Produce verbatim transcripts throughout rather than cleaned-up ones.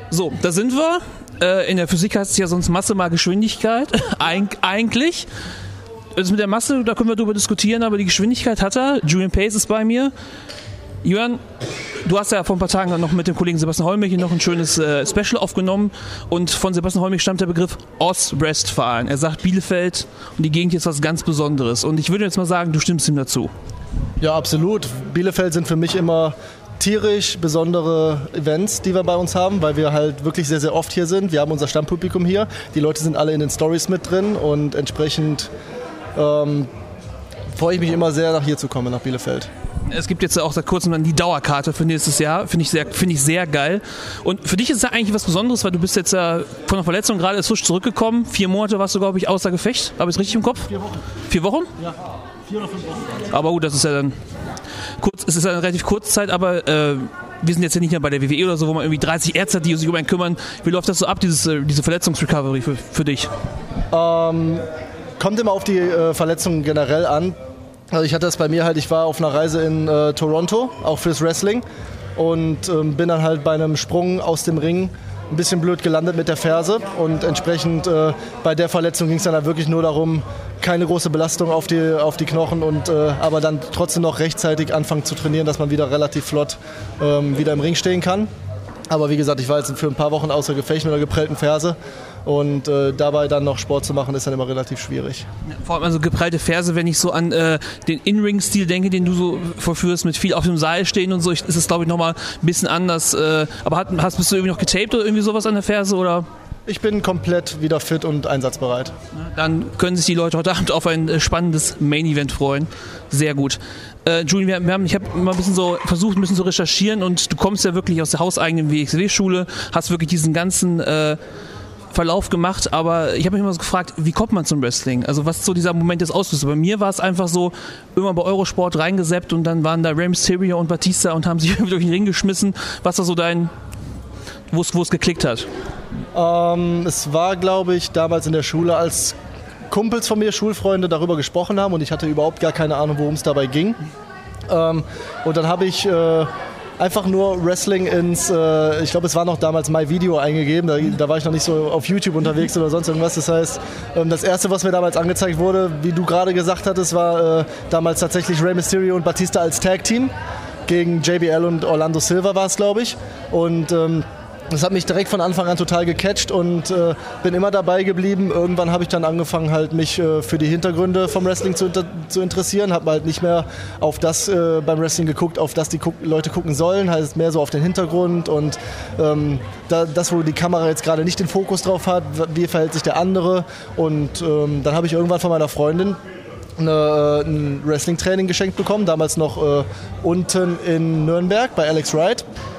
So, da sind wir. Äh, in der Physik heißt es ja sonst Masse mal Geschwindigkeit. Eig- eigentlich. Also mit der Masse, da können wir drüber diskutieren, aber die Geschwindigkeit hat er. Julian Pace ist bei mir. Jörn, du hast ja vor ein paar Tagen noch mit dem Kollegen Sebastian Hollmich noch ein schönes äh, Special aufgenommen und von Sebastian Hollmich stammt der Begriff Ostwestfalen. Er sagt, Bielefeld und die Gegend ist was ganz Besonderes und ich würde jetzt mal sagen, du stimmst ihm dazu. Ja, absolut. Bielefeld sind für mich immer tierisch besondere Events, die wir bei uns haben, weil wir halt wirklich sehr, sehr oft hier sind. Wir haben unser Stammpublikum hier. Die Leute sind alle in den Stories mit drin und entsprechend ähm, freue ich mich immer sehr, nach hier zu kommen, nach Bielefeld. Es gibt jetzt auch seit kurzem dann die Dauerkarte für nächstes Jahr. Finde ich sehr, finde ich sehr geil. Und für dich ist es ja eigentlich was Besonderes, weil du bist jetzt ja von der Verletzung gerade erst frisch zurückgekommen. Vier Monate warst du, glaube ich, außer Gefecht. Habe ich es richtig im Kopf? Vier Wochen. Vier Wochen? Ja, vier oder fünf Wochen. Aber gut, das ist ja dann kurz, es ist ja eine relativ kurze Zeit, aber äh, wir sind jetzt ja nicht mehr bei der W W E oder so, wo man irgendwie dreißig Ärzte hat, die sich um einen kümmern. Wie läuft das so ab, dieses, diese Verletzungsrecovery für, für dich? Ähm, kommt immer auf die äh, Verletzungen generell an. Also ich hatte das bei mir halt, ich war auf einer Reise in äh, Toronto, auch fürs Wrestling und ähm, bin dann halt bei einem Sprung aus dem Ring ein bisschen blöd gelandet mit der Ferse und entsprechend äh, bei der Verletzung ging es dann halt wirklich nur darum, keine große Belastung auf die, auf die Knochen und äh, aber dann trotzdem noch rechtzeitig anfangen zu trainieren, dass man wieder relativ flott ähm, wieder im Ring stehen kann. Aber wie gesagt, ich war jetzt für ein paar Wochen außer Gefecht mit einer geprellten Ferse und äh, dabei dann noch Sport zu machen, ist dann immer relativ schwierig. Vor allem also geprellte Ferse, wenn ich so an äh, den In-Ring-Stil denke, den du so verführst, mit viel auf dem Seil stehen und so, ist es glaube ich nochmal ein bisschen anders. Äh, aber hat, hast, bist du irgendwie noch getaped oder irgendwie sowas an der Ferse? Oder? Ich bin komplett wieder fit und einsatzbereit. Dann können sich die Leute heute Abend auf ein äh, spannendes Main-Event freuen. Sehr gut. Äh, Julian, wir, wir haben, ich habe mal ein bisschen so versucht, ein bisschen zu recherchieren und du kommst ja wirklich aus der hauseigenen W X W-Schule, hast wirklich diesen ganzen äh, Verlauf gemacht, aber ich habe mich immer so gefragt, wie kommt man zum Wrestling? Also was so dieser Moment des Auslösers? Bei mir war es einfach so, immer bei Eurosport reingesappt und dann waren da Rey Mysterio und Batista und haben sich durch den Ring geschmissen. Was war so dein, wo es geklickt hat? Ähm, es war, glaube ich, damals in der Schule, als Kumpels von mir, Schulfreunde, darüber gesprochen haben und ich hatte überhaupt gar keine Ahnung, worum es dabei ging. Ähm, und dann habe ich äh, einfach nur Wrestling ins, äh, ich glaube, es war noch damals My Video eingegeben, da, da war ich noch nicht so auf YouTube unterwegs oder sonst irgendwas. Das heißt, ähm, das erste, was mir damals angezeigt wurde, wie du gerade gesagt hattest, war äh, damals tatsächlich Rey Mysterio und Batista als Tag-Team gegen J B L und Orlando Silva war es, glaube ich. Und ähm, das hat mich direkt von Anfang an total gecatcht und äh, bin immer dabei geblieben. Irgendwann habe ich dann angefangen, halt mich äh, für die Hintergründe vom Wrestling zu, inter- zu interessieren. Habe halt nicht mehr auf das äh, beim Wrestling geguckt, auf das die guck- Leute gucken sollen. Heißt mehr so auf den Hintergrund und ähm, da, das, wo die Kamera jetzt gerade nicht den Fokus drauf hat, wie verhält sich der andere. Und ähm, dann habe ich irgendwann von meiner Freundin eine, ein Wrestling-Training geschenkt bekommen. Damals noch äh, unten in Nürnberg bei Alex Wright.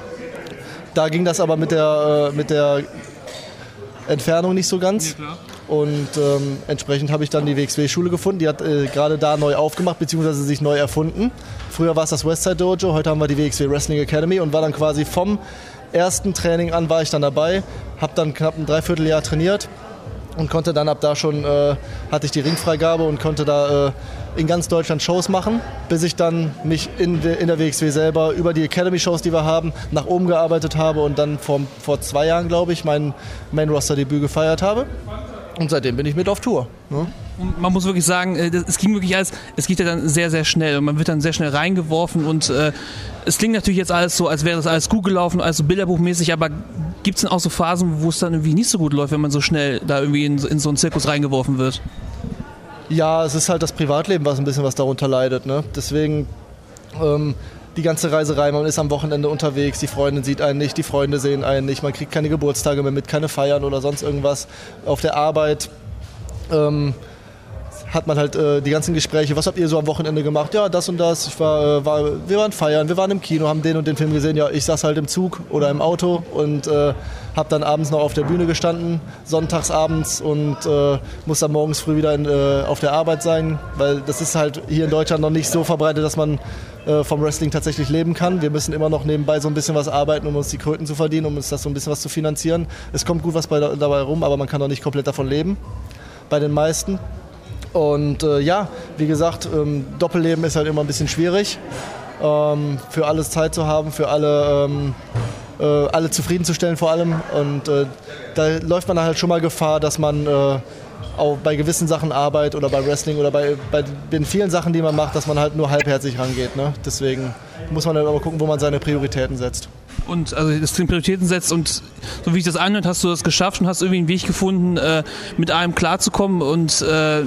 Da ging das aber mit der, äh, mit der Entfernung nicht so ganz. Ja, und ähm, entsprechend habe ich dann die W X W-Schule gefunden. Die hat äh, gerade da neu aufgemacht, beziehungsweise sich neu erfunden. Früher war es das Westside Dojo, heute haben wir die W X W Wrestling Academy und war dann quasi vom ersten Training an war ich dann dabei. Habe dann knapp ein Dreivierteljahr trainiert und konnte dann ab da schon, äh, hatte ich die Ringfreigabe und konnte da äh, in ganz Deutschland Shows machen, bis ich dann mich in, de, in der W X W selber über die Academy-Shows, die wir haben, nach oben gearbeitet habe und dann vor, vor zwei Jahren, glaube ich, mein Main-Roster-Debüt gefeiert habe. Und seitdem bin ich mit auf Tour. Ne? Und man muss wirklich sagen, es ging wirklich alles, es geht ja dann sehr, sehr schnell und man wird dann sehr schnell reingeworfen und äh, es klingt natürlich jetzt alles so, als wäre das alles gut gelaufen, alles so bilderbuchmäßig, aber gibt es denn auch so Phasen, wo es dann irgendwie nicht so gut läuft, wenn man so schnell da irgendwie in, in so einen Zirkus reingeworfen wird? Ja, es ist halt das Privatleben, was ein bisschen was darunter leidet. Ne? Deswegen ähm, die ganze Reiserei, man ist am Wochenende unterwegs, die Freundin sieht einen nicht, die Freunde sehen einen nicht, man kriegt keine Geburtstage mehr mit, keine Feiern oder sonst irgendwas. Auf der Arbeit ähm, hat man halt äh, die ganzen Gespräche, was habt ihr so am Wochenende gemacht? Ja, das und das, ich war, äh, war, wir waren feiern, wir waren im Kino, haben den und den Film gesehen, ja, ich saß halt im Zug oder im Auto und äh, habe dann abends noch auf der Bühne gestanden, sonntags abends und äh, muss dann morgens früh wieder in, äh, auf der Arbeit sein, weil das ist halt hier in Deutschland noch nicht so verbreitet, dass man äh, vom Wrestling tatsächlich leben kann. Wir müssen immer noch nebenbei so ein bisschen was arbeiten, um uns die Kröten zu verdienen, um uns das so ein bisschen was zu finanzieren. Es kommt gut was bei, dabei rum, aber man kann doch nicht komplett davon leben, bei den meisten. Und äh, ja, wie gesagt, ähm, Doppelleben ist halt immer ein bisschen schwierig, ähm, für alles Zeit zu haben, für alle, ähm, äh, alle zufriedenzustellen vor allem. Und äh, da läuft man halt schon mal Gefahr, dass man äh, auch bei gewissen Sachen arbeitet oder bei Wrestling oder bei, bei den vielen Sachen, die man macht, dass man halt nur halbherzig rangeht. Ne? Deswegen muss man dann aber gucken, wo man seine Prioritäten setzt. Und also das Prioritäten setzt und so wie ich das anhört, hast du das geschafft und hast irgendwie einen Weg gefunden, äh, mit allem klarzukommen und äh,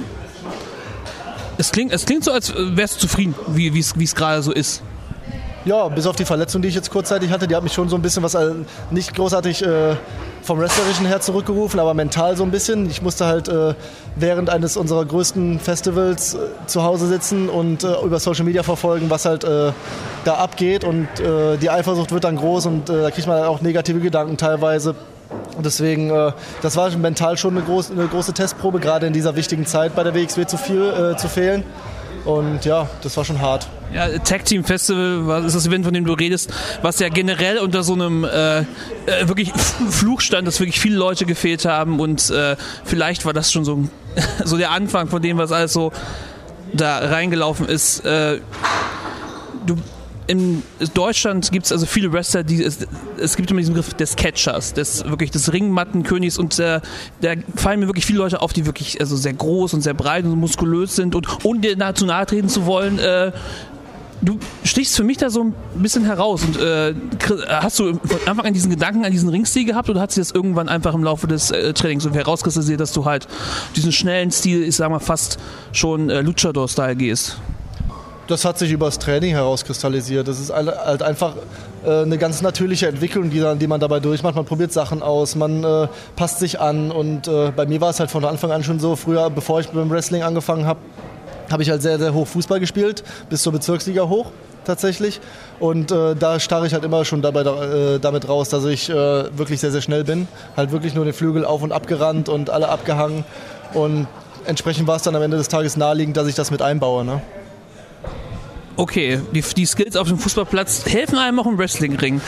es klingt, es klingt so, als wärst du zufrieden, wie es gerade so ist. Ja, bis auf die Verletzung, die ich jetzt kurzzeitig hatte, die hat mich schon so ein bisschen was, äh, nicht großartig äh, vom Wrestlerischen her zurückgerufen, aber mental so ein bisschen. Ich musste halt äh, während eines unserer größten Festivals äh, zu Hause sitzen und äh, über Social Media verfolgen, was halt äh, da abgeht und äh, die Eifersucht wird dann groß und äh, da kriegt man auch negative Gedanken teilweise. Und deswegen, äh, das war mental schon eine, groß, eine große Testprobe, gerade in dieser wichtigen Zeit bei der W X W zu, viel, äh, zu fehlen. Und ja, das war schon hart. Ja, Tag Team Festival was ist das Event, von dem du redest, was ja generell unter so einem äh, äh, wirklich Fluch stand, dass wirklich viele Leute gefehlt haben und äh, vielleicht war das schon so, so der Anfang von dem, was alles so da reingelaufen ist. Äh, du In Deutschland gibt es also viele Wrestler, die es, es gibt immer diesen Begriff des Catchers, des wirklich des Ringmattenkönigs und äh, da fallen mir wirklich viele Leute auf, die wirklich also sehr groß und sehr breit und muskulös sind und ohne dir nahe zu nahe treten zu wollen, äh, du stichst für mich da so ein bisschen heraus und äh, hast du von Anfang an diesen Gedanken an diesen Ringstil gehabt oder hat sich das irgendwann einfach im Laufe des äh, Trainings so herauskristallisiert, dass du halt diesen schnellen Stil, ich sag mal fast schon äh, Luchador-Style gehst? Das hat sich über das Training herauskristallisiert. Das ist halt einfach äh, eine ganz natürliche Entwicklung, die, die man dabei durchmacht. Man probiert Sachen aus, man äh, passt sich an und äh, bei mir war es halt von Anfang an schon so, früher, bevor ich beim Wrestling angefangen habe, habe ich halt sehr, sehr hoch Fußball gespielt, bis zur Bezirksliga hoch tatsächlich. Und äh, da starre ich halt immer schon dabei, äh, damit raus, dass ich äh, wirklich sehr, sehr schnell bin. Halt wirklich nur den Flügel auf und ab gerannt und alle abgehangen. Und entsprechend war es dann am Ende des Tages naheliegend, dass ich das mit einbaue. Ne? Okay, die, die Skills auf dem Fußballplatz helfen einem auch im Wrestlingring.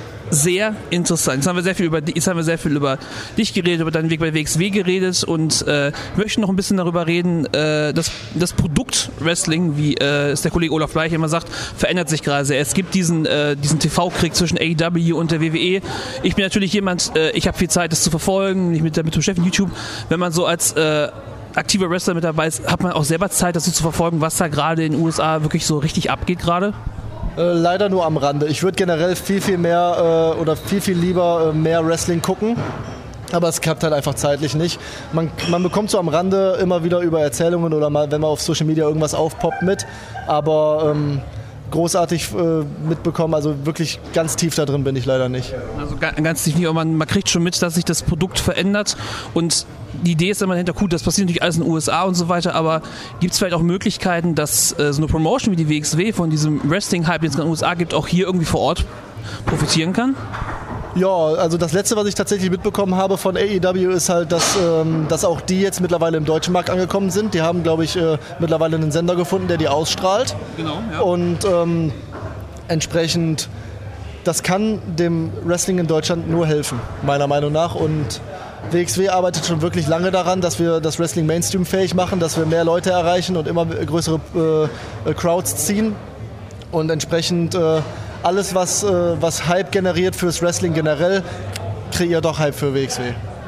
Sehr interessant. Jetzt haben wir sehr viel über, jetzt haben wir sehr viel über dich geredet, über deinen Weg bei W X W geredet und äh, möchten noch ein bisschen darüber reden, äh, dass das Produkt Wrestling, wie äh, es der Kollege Olaf Bleich immer sagt, verändert sich gerade sehr. Es gibt diesen, äh, diesen T V-Krieg zwischen A E W und der W W E. Ich bin natürlich jemand, äh, ich habe viel Zeit, das zu verfolgen, mich mit, mit dem Chef in YouTube. Wenn man so als äh, aktiver Wrestler mit dabei ist, hat man auch selber Zeit, das so zu verfolgen, was da gerade in den U S A wirklich so richtig abgeht gerade? Äh, leider nur am Rande. Ich würde generell viel, viel mehr äh, oder viel, viel lieber äh, mehr Wrestling gucken. Aber es klappt halt einfach zeitlich nicht. Man, man bekommt so am Rande immer wieder über Erzählungen oder mal, wenn man auf Social Media irgendwas aufpoppt mit. Aber ähm, großartig äh, mitbekommen, also wirklich ganz tief da drin bin ich leider nicht. Also ganz tief nicht, aber man, man kriegt schon mit, dass sich das Produkt verändert und die Idee ist immer dahinter, gut, das passiert natürlich alles in den U S A und so weiter, aber gibt es vielleicht auch Möglichkeiten, dass äh, so eine Promotion wie die W X W von diesem Wrestling-Hype, den es in den U S A gibt, auch hier irgendwie vor Ort profitieren kann? Ja, also das Letzte, was ich tatsächlich mitbekommen habe von A E W, ist halt, dass, ähm, dass auch die jetzt mittlerweile im deutschen Markt angekommen sind. Die haben, glaube ich, äh, mittlerweile einen Sender gefunden, der die ausstrahlt. Genau, ja. Und ähm, entsprechend, das kann dem Wrestling in Deutschland nur helfen, meiner Meinung nach. Und W X W arbeitet schon wirklich lange daran, dass wir das Wrestling Mainstream-fähig machen, dass wir mehr Leute erreichen und immer größere äh, Crowds ziehen. Und entsprechend äh, alles, was, äh, was Hype generiert fürs Wrestling generell, kreiert auch Hype für W X W.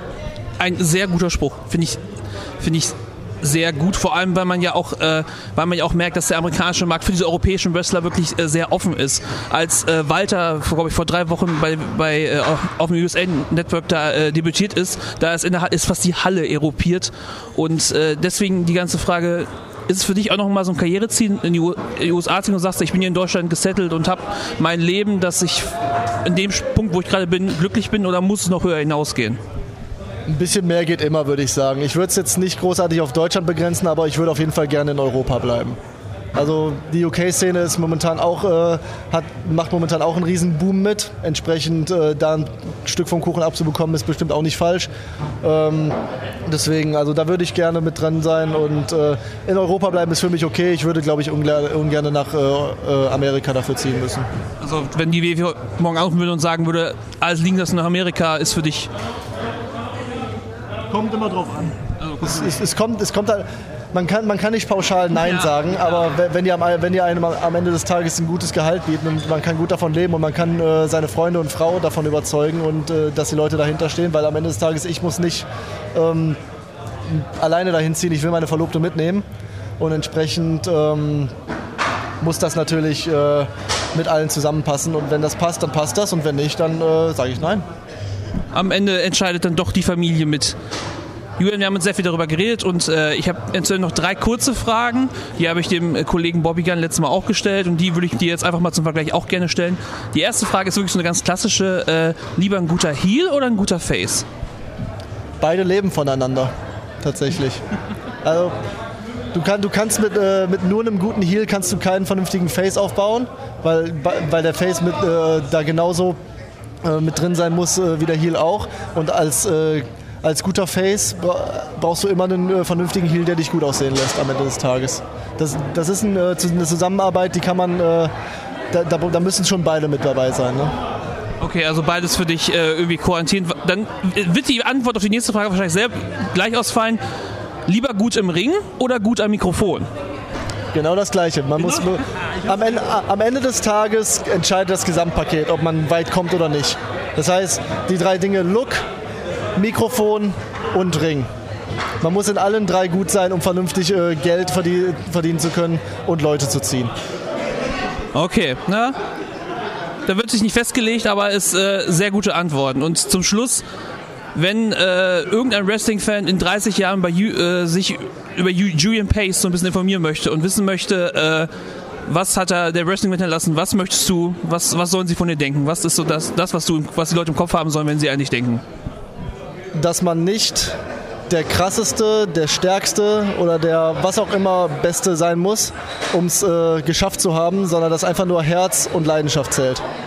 Ein sehr guter Spruch, finde ich, finde ich sehr gut, vor allem weil man ja auch, äh, weil man ja auch merkt, dass der amerikanische Markt für diese europäischen Wrestler wirklich äh, sehr offen ist. Als äh, Walter, glaube ich, vor drei Wochen bei, bei äh, auf dem U S A Network da äh, debütiert ist, da ist, in der, ist fast die Halle eropiert und äh, deswegen die ganze Frage, ist es für dich auch noch mal so ein Karriereziel, in die U S A zu gehen und sagst, ich bin hier in Deutschland gesettelt und habe mein Leben, dass ich in dem Punkt, wo ich gerade bin, glücklich bin, oder muss es noch höher hinausgehen? Ein bisschen mehr geht immer, würde ich sagen. Ich würde es jetzt nicht großartig auf Deutschland begrenzen, aber ich würde auf jeden Fall gerne in Europa bleiben. Also die U K-Szene ist momentan auch, äh, hat, macht momentan auch einen riesen Boom mit. Entsprechend äh, da ein Stück vom Kuchen abzubekommen, ist bestimmt auch nicht falsch. Ähm, deswegen, also da würde ich gerne mit dran sein und äh, in Europa bleiben ist für mich okay. Ich würde, glaube ich, ungern, ungern nach äh, Amerika dafür ziehen müssen. Also wenn die W W E morgen anrufen würde und sagen würde, alles liegen das nach Amerika, ist für dich... Kommt immer drauf an. Also, es, es, es kommt, es kommt halt, man kann, man kann nicht pauschal Nein ja, sagen, ja. aber wenn die, am, wenn die einem am Ende des Tages ein gutes Gehalt bieten und man kann gut davon leben und man kann äh, seine Freunde und Frau davon überzeugen und äh, dass die Leute dahinter stehen, weil am Ende des Tages ich muss nicht ähm, alleine dahin ziehen, ich will meine Verlobte mitnehmen und entsprechend ähm, muss das natürlich äh, mit allen zusammenpassen und wenn das passt, dann passt das und wenn nicht, dann äh, sage ich Nein. Am Ende entscheidet dann doch die Familie mit. Julian, wir haben uns sehr viel darüber geredet und äh, ich habe jetzt noch drei kurze Fragen. Die habe ich dem äh, Kollegen Bobby Gunn letztes Mal auch gestellt und die würde ich dir jetzt einfach mal zum Vergleich auch gerne stellen. Die erste Frage ist wirklich so eine ganz klassische, äh, lieber ein guter Heel oder ein guter Face? Beide leben voneinander, tatsächlich. Also du, kann, du kannst mit, äh, mit nur einem guten Heel kannst du keinen vernünftigen Face aufbauen, weil, weil der Face mit, äh, da genauso äh, mit drin sein muss äh, wie der Heel auch und als äh, Als guter Face brauchst du immer einen äh, vernünftigen Heel, der dich gut aussehen lässt am Ende des Tages. Das, das ist ein, äh, eine Zusammenarbeit, die kann man, äh, da, da, da müssen schon beide mit dabei sein. Ne? Okay, also beides für dich äh, irgendwie quarantin. Dann wird die Antwort auf die nächste Frage wahrscheinlich sehr gleich ausfallen. Lieber gut im Ring oder gut am Mikrofon? Genau das Gleiche. Man muss, am, Ende, am Ende des Tages entscheidet das Gesamtpaket, ob man weit kommt oder nicht. Das heißt, die drei Dinge Look, Mikrofon und Ring. Man muss in allen drei gut sein, um vernünftig äh, Geld verdien- verdienen zu können und Leute zu ziehen. Okay, na, da wird sich nicht festgelegt, aber es äh, sehr gute Antworten. Und zum Schluss, wenn äh, irgendein Wrestling-Fan in dreißig Jahren bei Ju- äh, sich über Ju- Julian Pace so ein bisschen informieren möchte und wissen möchte, äh, was hat er der Wrestling hinterlassen, was möchtest du, was, was sollen sie von dir denken? Was ist so das, das was, du, was die Leute im Kopf haben sollen, wenn sie an dich denken? Dass man nicht der krasseste, der stärkste oder der was auch immer Beste sein muss, um es äh, geschafft zu haben, sondern dass einfach nur Herz und Leidenschaft zählt.